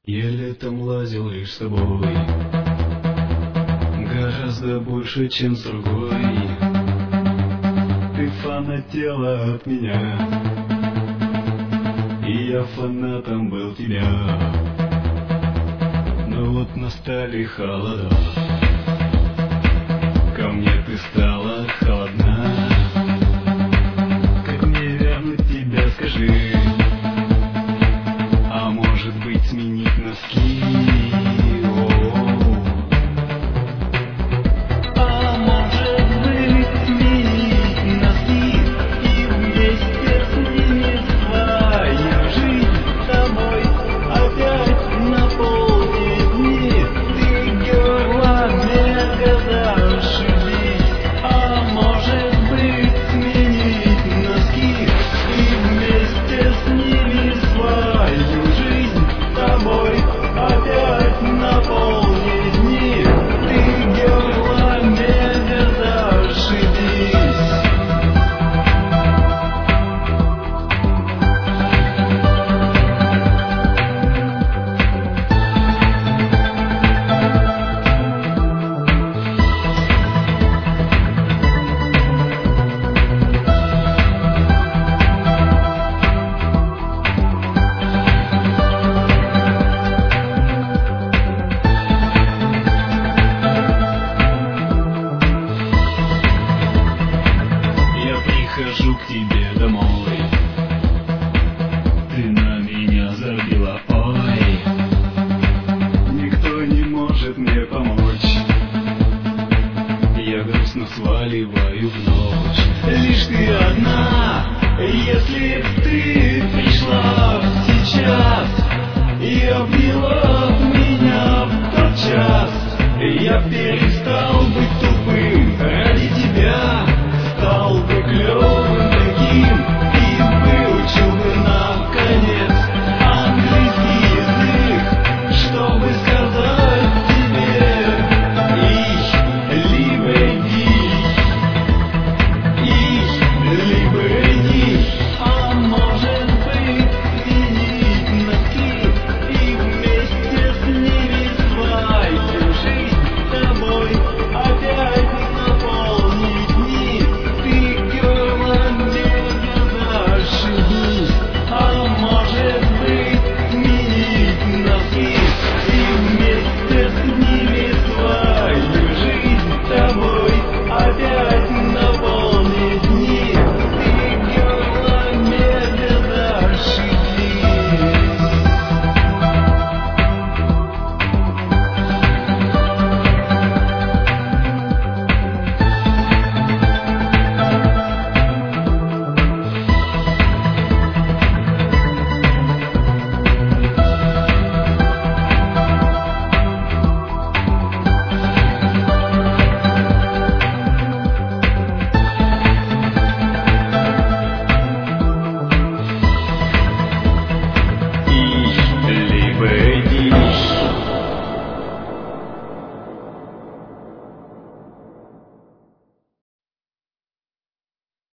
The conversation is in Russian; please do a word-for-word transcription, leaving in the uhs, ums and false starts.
Я летом лазил лишь с тобой, гораздо больше, чем с другой. Ты фанатела от меня, и я фанатом был тебя. Но вот настали холода, ко мне ты стала холодна. Как мне вернуть тебя, скажи? А может быть, сменить носки? О-о-о. А может быть, сменить носки и вместе с ними свою жизнь с тобой опять наполнить дни? Ты горло мега зашибись. А может быть, сменить носки и вместе с ними свою жизнь с тобой опять наполнить дни? Ты горло мега зашибись. Прихожу к тебе домой, ты на меня забила, ой. Никто не может мне помочь, я грустно сваливаю в ночь. Лишь ты одна, если б ты пришла сейчас и обняла меня в тот час, я перестала